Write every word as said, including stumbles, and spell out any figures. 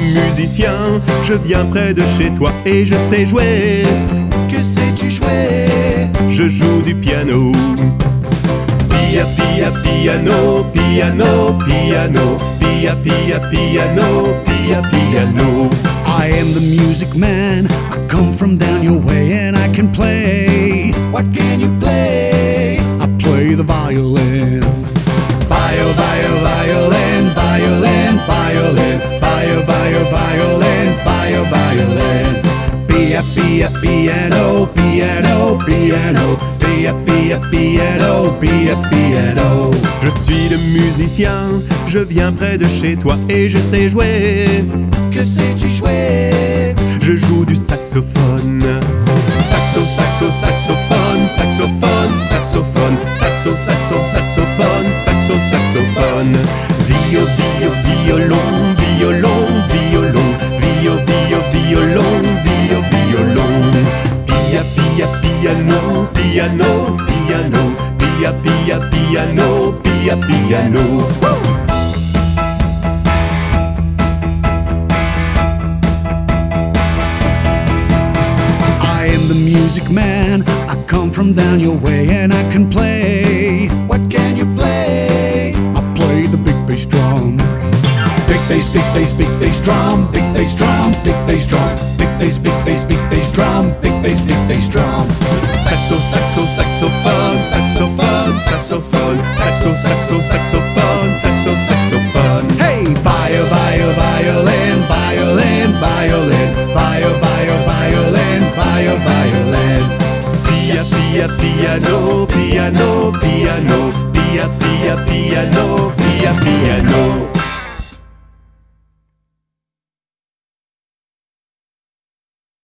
musicien, je viens près de chez toi et je sais jouer. Que sais-tu jouer? Je joue du piano. Pia pia piano, piano, piano, pia pia piano, pia piano. I am the music man, I come from down your way and I can play. What can you play? I play the violin. Viol, viol, violin, violin, violin, viol, viol, violin, viol, violin. Pia, pia, piano, piano, piano, pia, pia, piano, pia, piano. Je suis le musicien, je viens près de chez toi et je sais jouer. Que sais-tu jouer? Je joue du saxophone. Saxo, saxo, saxophone, saxophone, saxophone, saxo, saxo, saxophone, saxo, saxophone. Vio, vio, violon, violon, violon, vio, vio, violon, vio, violon. Pia, pia, piano, piano, piano, pia, pia, piano, pia, piano. Woo! The music man, I come from down your way and I can play. What can you play? I play the big bass drum. Big bass, big bass, big bass drum. Big bass drum, big bass drum. Big bass, big bass, big bass drum. Big bass, big bass drum. Saxo, saxo, saxophone, saxophone, saxophone, saxo, saxo, saxophone, saxo, saxophone. Hey, viol, viol, violin, violin, violin, viol, viol, violin, viol, violin. Pia, pia, piano, piano, piano, pia, pia, piano, pia, piano.